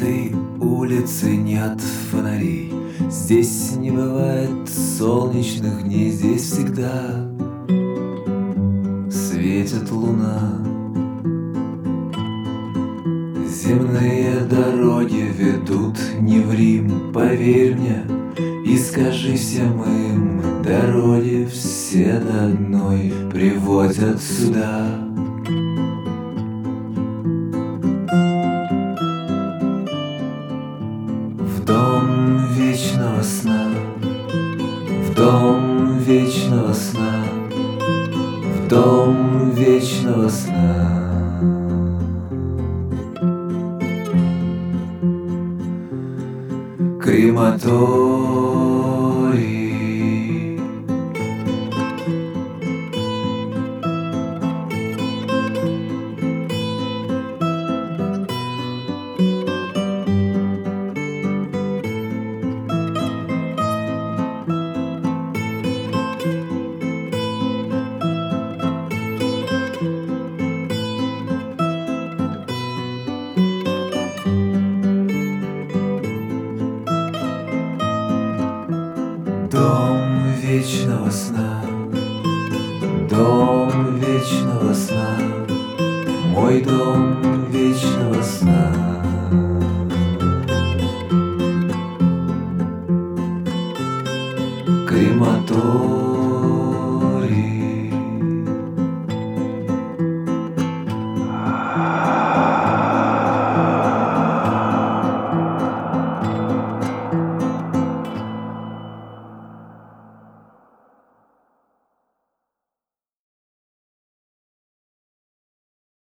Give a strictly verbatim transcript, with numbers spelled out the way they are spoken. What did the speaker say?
этой улице нет фонарей. Здесь не бывает солнечных дней. Здесь всегда светит луна. Земные дороги ведут не в Рим, поверь мне и скажи всем им: дороги все до одной приводят сюда. В дом вечного сна, в дом вечного сна, в дом вечного сна. Крематорий. Дом вечного сна, дом вечного сна, мой дом вечного сна.